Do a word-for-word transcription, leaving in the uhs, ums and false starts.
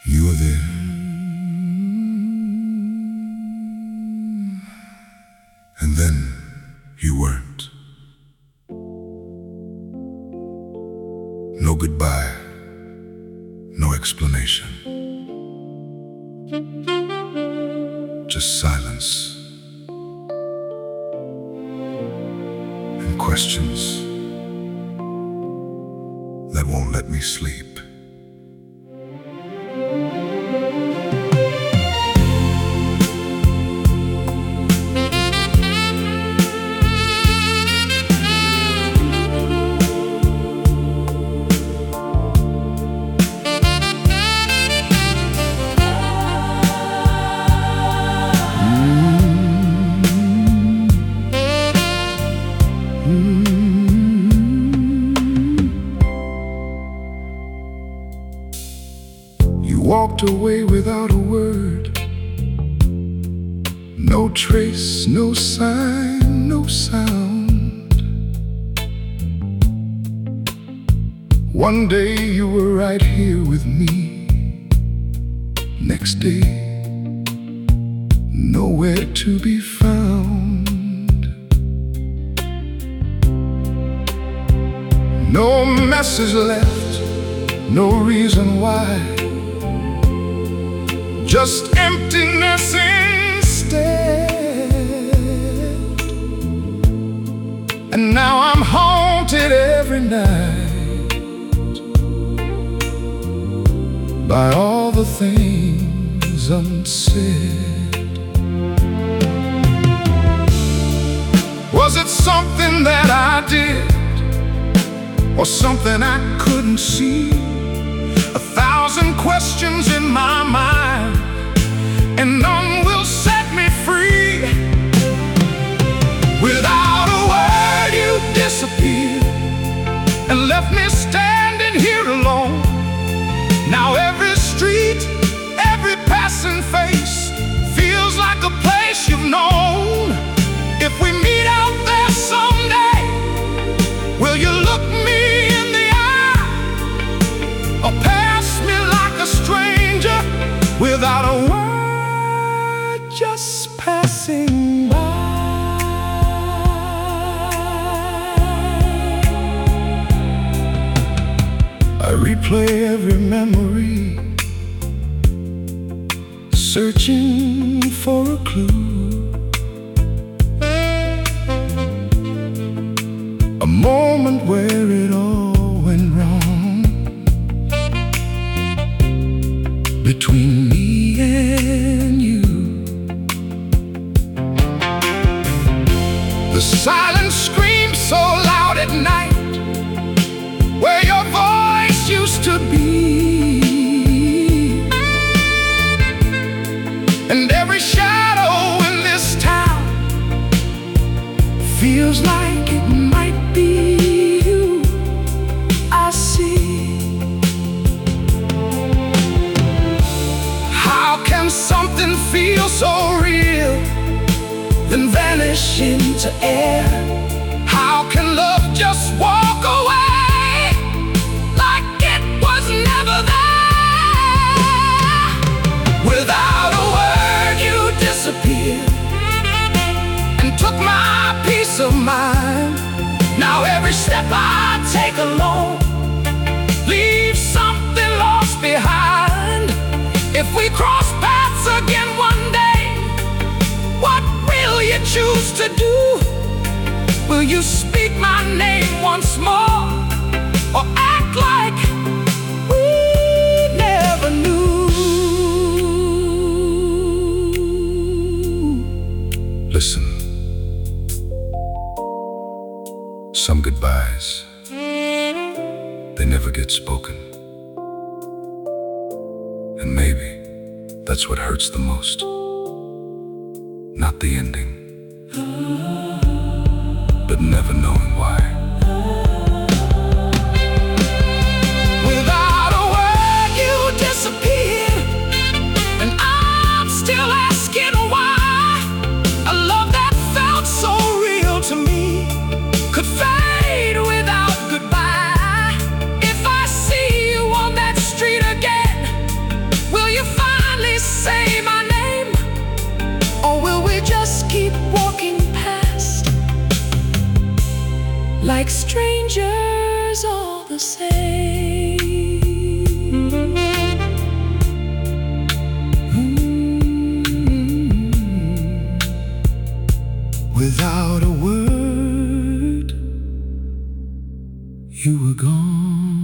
You were there, and then you weren't. No goodbye, no explanation. Just silence and questions that won't let me sleep. You walked away without a word. No trace, no sign, no sound. One day you were right here with me. Next day, nowhere to be found. No message left, no reason why. Just emptiness instead. And now I'm haunted every night by all the things unsaid. Was it something that I did, or something I couldn't see? A thousand questions in my mind, and none will set me free. Without a word you disappeared and left me standing here alone. Now every street, every passing face feels like a place you've known. If we meet out there someday, will you look me in the eye, or pass me like a stranger without a word, just passing by? I replay every memory, searching for a clue, a moment where it all went wrong between me and you. The silence screams so loud at night, where your voice used to be, and every shadow in this town feels like it might be you. I see. How can something feel so real, then vanish into air? How can love just walk away like it was never there? Without a word you disappeared and took my peace of mind. Now every step I take alone leaves something lost behind. If we cross paths again one day, what will you choose to do? Will you speak my name once more, or act like we never knew? Listen, some goodbyes, they never get spoken. And maybe that's what hurts the most. Not the ending, but never knowing why. Without a word you disappeared, and I'm still asking why. A love that felt so real to me could fade without goodbye. If I see you on that street again, will strangers all the same. Mm. Without a word, you were gone.